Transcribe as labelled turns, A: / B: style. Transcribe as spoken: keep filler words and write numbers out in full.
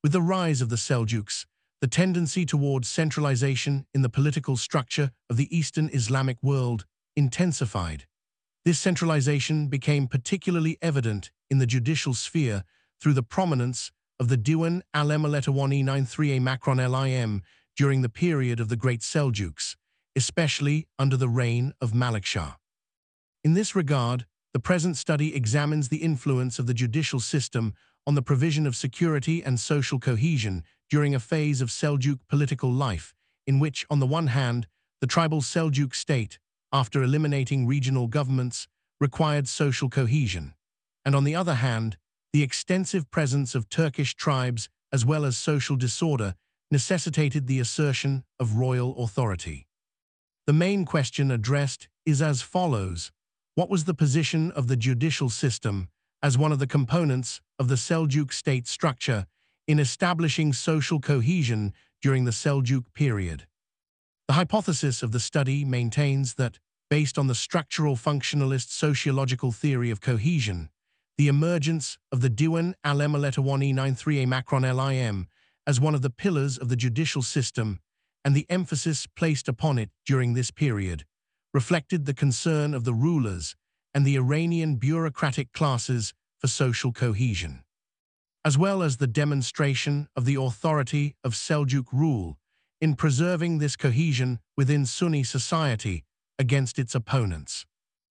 A: With the rise of the Seljuks, the tendency towards centralization in the political structure of the Eastern Islamic world intensified. This centralization became particularly evident in the judicial sphere through the prominence of the Diwan al-Emirati ninety-three A Makron Lim during the period of the Great Seljuks, especially under the reign of Malik Shah. In this regard, the present study examines the influence of the judicial system on the provision of security and social cohesion during a phase of Seljuk political life, in which, on the one hand, the tribal Seljuk state, after eliminating regional governments, required social cohesion, and on the other hand, the extensive presence of Turkish tribes as well as social disorder necessitated the assertion of royal authority. The main question addressed is as follows: what was the position of the judicial system as one of the components of the Seljuk state structure in establishing social cohesion during the Seljuk period? The hypothesis of the study maintains that, based on the structural functionalist sociological theory of cohesion, the emergence of the Diwan al-Emirati ninety-three A Makron Lim as one of the pillars of the judicial system and the emphasis placed upon it during this period reflected the concern of the rulers and the Iranian bureaucratic classes for social cohesion, as well as the demonstration of the authority of Seljuk rule in preserving this cohesion within Sunni society against its opponents.